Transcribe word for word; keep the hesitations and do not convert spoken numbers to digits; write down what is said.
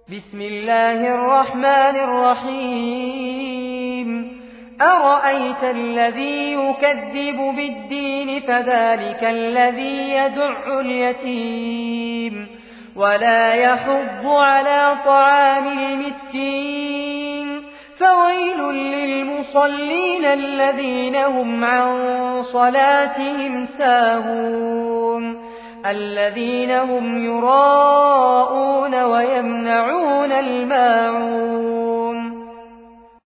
بسم الله الرحمن الرحيم أرأيت الذي يكذب بالدين فذلك الذي يدع اليتيم ولا يحض على طعام المسكين فويل للمصلين الذين هم عن صلاتهم ساهون الذين هم يراءون ويمنعون الماعون